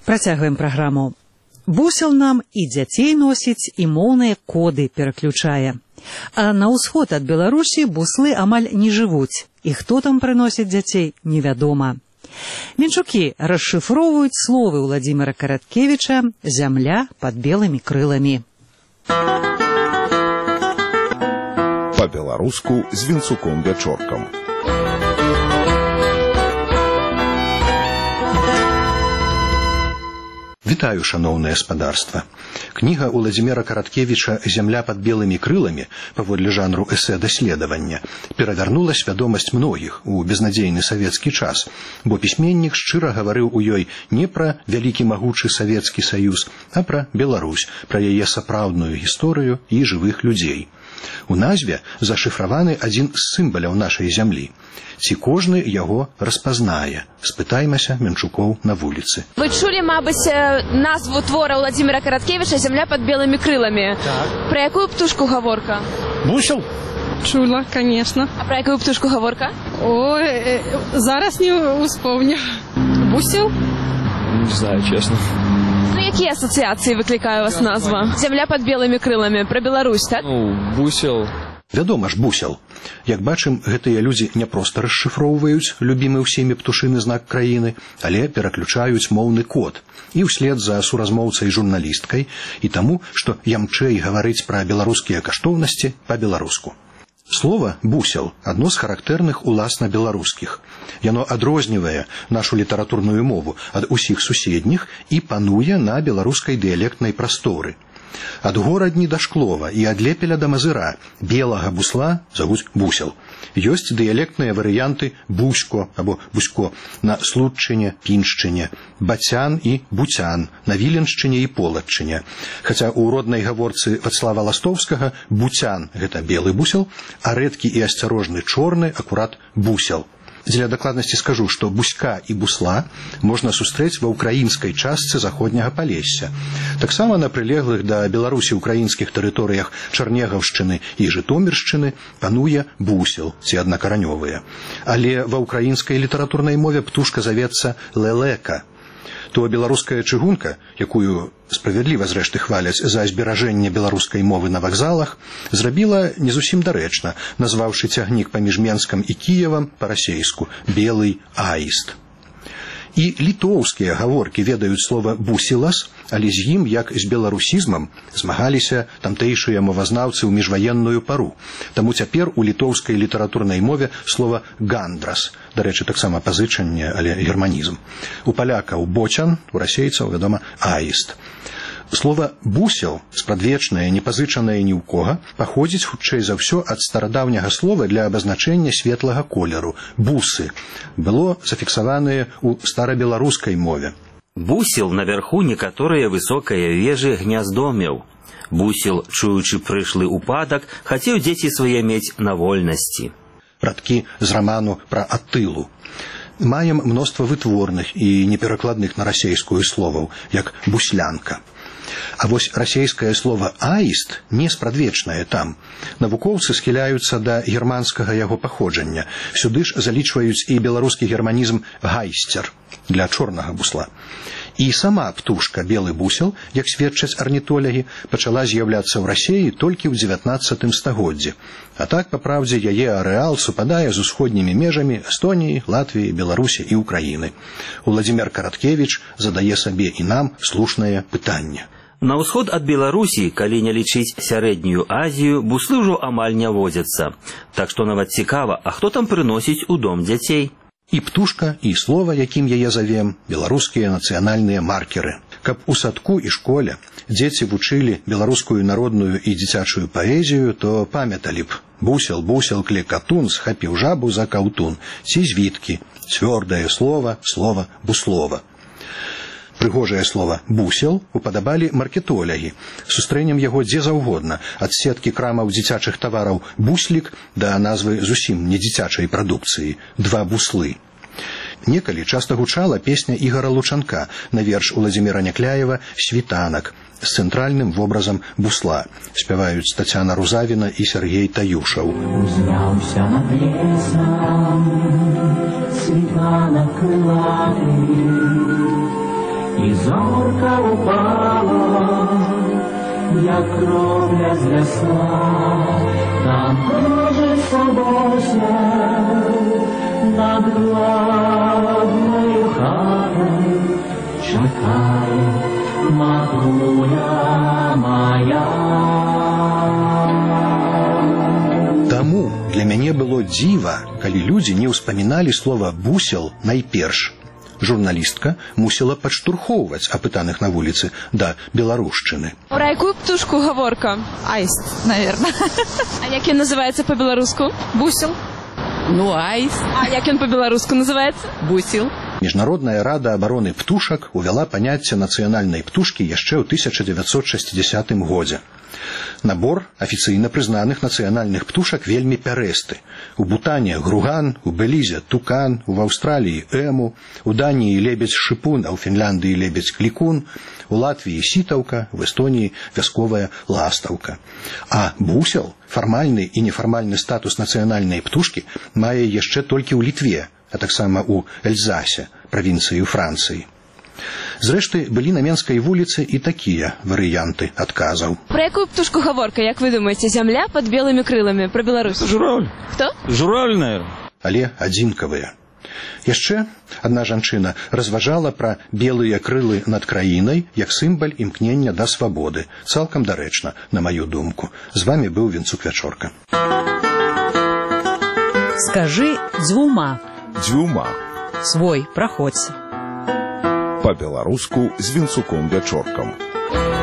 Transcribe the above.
Працягваем праграму. Бусел нам і дзяцей носіць, і моўныя коды пераключае. А на ўсход ад Беларусі буслы амаль не жывуць, і хто там прыносіць дзяцей, невядома. Менчукі расшыфроўваюць словы Владзіміра Караткевіча «Зямля пад белымі крыламі». Па-беларуску з Вінцуком-Вячоркам. Вітаю, шаноўнае гаспадарства. Кніга Владзіміра Караткевіча «Зямля пад белымі крыламі» паводле жанру эсэ-даследавання перавярнула свядомасць многіх у безнадзейны савецкі час, бо пісьменнік шчыра гаварыў у ёй не пра вялікі магучы Савецкі Саюз, а пра Беларусь, пра яе сапраўдную гісторыю і жывых людзей. У назве зашыфраваны адзін з сімваляў нашай зямлі. Ці кожны яго распазнае? Спытаймася Менчукоў на вуліцы. Вы чулі, мабыць, назву твора Владзіміра Караткевіча «Зямля пад белымі крыламі». Так. Про якую птушку гаворка? Бусел? Чула, конечно. А про якую птушку гаворка? Ой, зараз не успомню. Бусел? Не знаю, честно. Ну, якія асацыяцыі выклікае у вас назва? «Зямля пад белымі крыламі». Про Беларусь, так? Ну, бусел. Вядома ж, бусел. Як бачым, гэтыя людзі не проста расшыфроўваюць любімы ўсімі птушыны знак краіны, але пераключаюць моўны код. І ўслед за суразмоўцай журналісткай, і таму, што ямчэй гаварыць пра беларускія каштоўнасці па-беларуску. Слова «бусел» – адно з характэрных уласна беларускіх. Яно адрознівае нашу літаратурную мову ад усіх суседніх і пануе на беларускай дыялектнай прасторы. Ад горадні да Шклова і ад Лепеля да Мазыра белага бусла завуць бусел. Ёсць дыялектныя варыянты бусько або бусько на Случчыне, Піншчыне, бацян і буцян на Віленшчыне і Полаччыне. Хаця ў роднай гаворцы Вацлава Ластоўскага буцян – гэта белы бусел, а рэдкі і асцярожны чорны акурат бусел. Для дакладнасці скажу, што буська і бусла можна сустрэць ва ўкраінскай частцы заходняга Палесся. Таксама на прылеглых да Беларусі ўкраінскіх тэрыторыях Чарнегаўшчыны і Жытоміршчыны пануе бусел, ці аднакаранёвыя. Але ва ўкраінскай літаратурнай мове птушка завецца лелека. То беларуская чыгунка, якую справядліва зрэшты хваляць за зберажэнне беларускай мовы на вакзалах, зрабіла не зусім дарэчна, назваўшы цягнік паміж Менскам і Кіевам па-расейску «белый аіст». І літоўскія гаворкі ведаюць слова «бусілас», але з ім, як з беларусізмам, змагаліся тамтэйшыя мовазнаўцы ў міжваенную пару. Таму цяпер у літоўскай літаратурнай мове слова «гандрас», дарэчы, таксама пазычанне, але германізм. У палякаў «бочан», у расейцаў, вядома, «аіст». Слова «бусел», спрадвечнае, не пазычанае ні ў кога, паходзіць хутчэй за ўсё ад старадаўняга слова для абазначэння светлага колеру – «бусы». Было зафіксаванае ў старабеларускай мове. Бусел наверху некаторыя высокыя вежы гняздомеў. Бусел, чуючы прышлы упадак, хацеў дзеці свае мець на вольнасці. Радкі з раману пра Атылу. Маем мноства вытворных і неперакладных на расейскую словаў, як «буслянка». А вось расейскае слова «аіст» не спрадвечнае там. Навукоўцы схіляюцца да германскага яго паходжання. Сюды ж залічваюць і беларускі германізм «гайсцер» для чорнага бусла. І сама птушка белы бусел, як сведчаць арнітолягі, пачала з'яўляцца ў Расеі толькі ў 19 стагоддзі. А так, па праўдзе, яе арэал супадае з усходнімі межамі Эстоніі, Латвіі, Беларусі і Украіны. Владзімір Караткевіч задае сабе і нам слушнае пытанне. На ўсход ад Беларусі, калі не лічыць сярэднюю Азію, буслы ўжо амаль не возяцца. Так што нават цікава, а хто там прыносіць у дом дзяцей? І птушка, і слова, якім яе завем, беларускія нацыянальныя маркеры. Каб у садку і школе дзеці вучылі беларускую народную і дзіцячую паэзію, то памяталі б: бусел, бусел, клекатун, схапіў жабу за каўтун, ці звіткі, цвёрдае слова, слова буслова. Прыгожае слова «бусел» упадабалі маркетолягі. Сустрэнем яго дзе заўгодна, ад сеткі крамаў дзіцячых тавараў «буслік» да назвы зусім не дзіцячай прадукцыі «два буслы». Некалі часта гучала песня Ігара Лучанка на верш Владзіміра Някляева «Світанак» з цэнтральным вобразам бусла. Спяваюць Тацяна Рузавіна і Сергей Таюшаў. Узняўся над лесам світанак крылаты, і з зорка упала, як кровля з ясла, там кружиться босел над главною хатою, чекає матуля моя. Таму для мяне было дзіва, калі людзі не ўспаміналі слова «бусел» найперш. Журналістка мусіла падштурхоўваць апытаных на вуліцы да беларушчыны. Про якую птушку гаворка? Аист, наверное. А як він називається по-беларуску? Бусел. Ну, аист. А як він по-беларуску називається? Бусел. Міжнародная рада абароны птушак увяла паняцце нацыянальнай птушкі яшчэ ў 1960 годзе. Набор афіцыйна прызнаных нацыянальных птушак вельмі пярэсты. У Бутане груган, у Белізе тукан, у Аўстраліі эму, у Даніі лебедзь-шыпун, а ў Фінляндыі лебедзь-клікун, у Латвіі сітаўка, в Эстоніі вясковая ластаўка. А бусел, фармальны і нефармальны статус нацыянальнай птушкі мае яшчэ толькі ў Літве, а таксама ў Эльзасе, правінцыі ў Францыі. Зрэшты, былі на Менскай вуліцы і такія варыянты адказаў. Про якую птушку гаворка, як вы думаете? Зямля под белыми крылами. Про Беларусь. Журавль. Кто? Журавль, наверное. Але адзінкавыя. Яшчэ адна жанчына разважала пра белыя крылы над краінай як сімвал імкнення да свабоды. Цалкам дарэчна, на маю думку. З вамі быў Вінцук Вячорка. Скажи дзвюма. Дзвюма. Свой, праходзь. По-беларуску з Вінцуком Вячоркам.